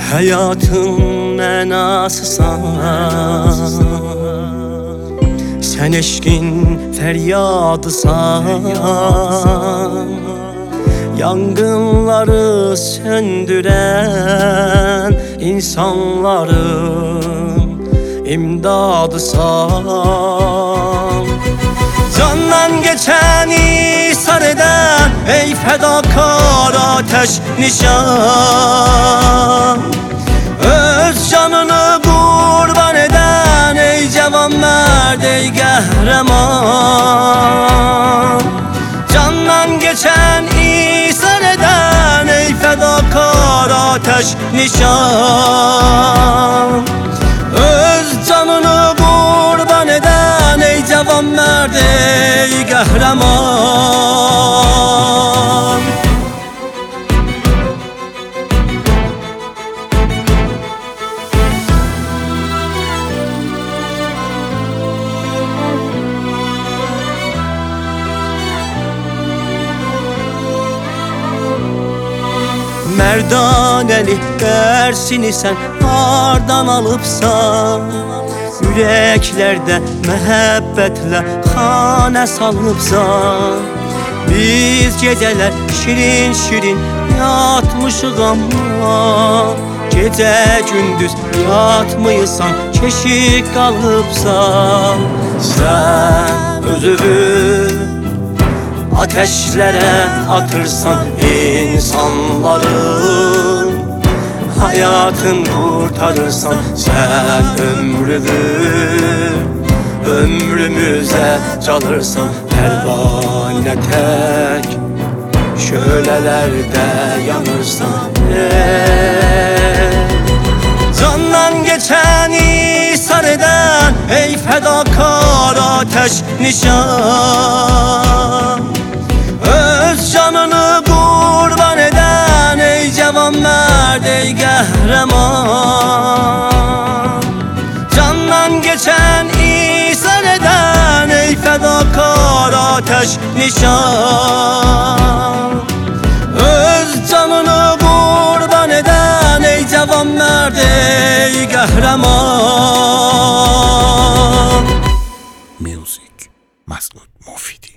Hayatın mənasısan, sen eşkin feryadısan. Yangınları söndüren insanların imdadısan. Candan geçeni sar eden ey fedakar ateş nişan. Öz canını kurban eden ey cavan merd ey qəhrəman. Candan geçen isar eden ey fedakar ateş nişan. Öz canını kurban eden ey cavan merd ey qəhrəman. Merdaneli dersini sen hardan alıpsan. Yüreklerde məhəbbətle xanə salıpsan. Biz geceler şirin şirin yatmışıq amma gece gündüz yatmıysan, keşik kalıpsan. Sen özünü ateşlere atırsan insanların hayatın kurtarırsan. Sen ömrümüze çalırsan. Pervane tek şölelerde yanırsan. Candan geçeni sar eden ey fedakar ateş nişan. Öz canını kurban eden ey cavan merd ey qəhrəman. Candan geçen isar eden ey fedakar ateş nişan. Öz canını kurban eden ey cavan merd ey qəhrəman. Music Masud Mufidi.